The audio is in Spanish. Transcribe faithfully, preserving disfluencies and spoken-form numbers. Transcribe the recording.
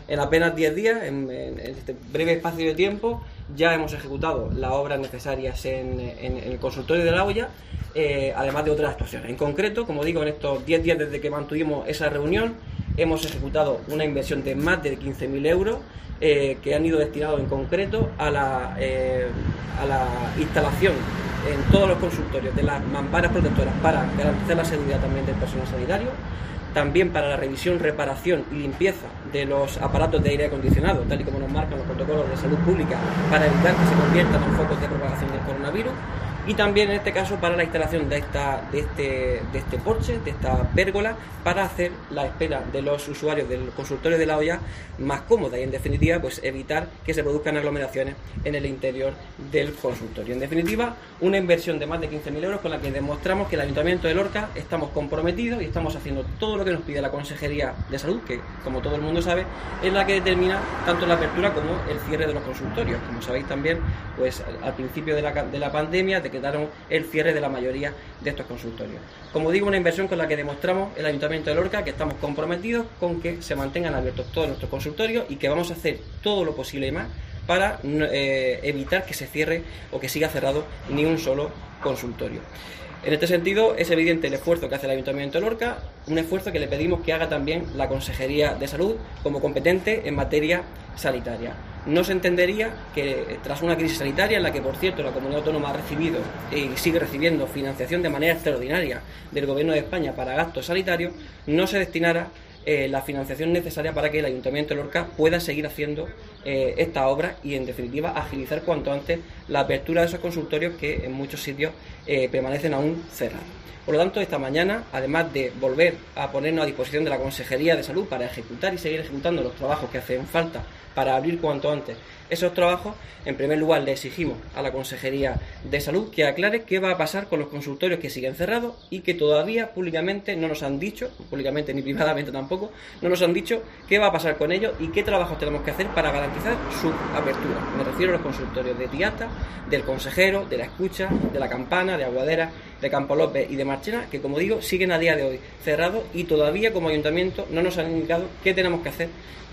En apenas diez días, en, en este breve espacio de tiempo, ya hemos ejecutado las obras necesarias en, en, en el consultorio de La Hoya, eh, además de otras actuaciones. En concreto, como digo, en estos diez días desde que mantuvimos esa reunión, hemos ejecutado una inversión de más de quince mil euros eh, que han ido destinados en concreto a la, eh, a la instalación en todos los consultorios de las mamparas protectoras para garantizar la seguridad también del personal sanitario, también para la revisión, reparación y limpieza de los aparatos de aire acondicionado, tal y como nos marcan los protocolos de salud pública, para evitar que se conviertan en focos de propagación del coronavirus, y también en este caso para la instalación de esta de este de este porche, de esta pérgola, para hacer la espera de los usuarios del consultorio de La Hoya más cómoda y, en definitiva, pues evitar que se produzcan aglomeraciones en el interior del consultorio. En definitiva, una inversión de más de quince mil euros con la que demostramos que el Ayuntamiento de Lorca estamos comprometidos y estamos haciendo todo lo que nos pide la Consejería de Salud, que, como todo el mundo sabe, es la que determina tanto la apertura como el cierre de los consultorios. Como sabéis también, pues al principio de la, de la pandemia decretaron el cierre de la mayoría de estos consultorios. Como digo, una inversión con la que demostramos el Ayuntamiento de Lorca que estamos comprometidos con que se mantengan abiertos todos nuestros consultorios y que vamos a hacer todo lo posible y más para eh, evitar que se cierre o que siga cerrado ni un solo consultorio. En este sentido, es evidente el esfuerzo que hace el Ayuntamiento de Lorca, un esfuerzo que le pedimos que haga también la Consejería de Salud como competente en materia sanitaria. No se entendería que, tras una crisis sanitaria en la que, por cierto, la Comunidad Autónoma ha recibido y sigue recibiendo financiación de manera extraordinaria del Gobierno de España para gastos sanitarios, no se destinara eh, la financiación necesaria para que el Ayuntamiento de Lorca pueda seguir haciendo eh, esta obra y, en definitiva, agilizar cuanto antes la apertura de esos consultorios que en muchos sitios eh, permanecen aún cerrados. Por lo tanto, esta mañana, además de volver a ponernos a disposición de la Consejería de Salud para ejecutar y seguir ejecutando los trabajos que hacen falta para abrir cuanto antes esos trabajos, en primer lugar le exigimos a la Consejería de Salud que aclare qué va a pasar con los consultorios que siguen cerrados y que todavía públicamente no nos han dicho, públicamente ni privadamente tampoco, no nos han dicho qué va a pasar con ellos y qué trabajos tenemos que hacer para garantizar su apertura. Me refiero a los consultorios de Tiata, del Consejero, de La Escucha, de La Campana, de Aguadera, de Campo López y de Marchena, que, como digo, siguen a día de hoy cerrados y todavía como Ayuntamiento no nos han indicado qué tenemos que hacer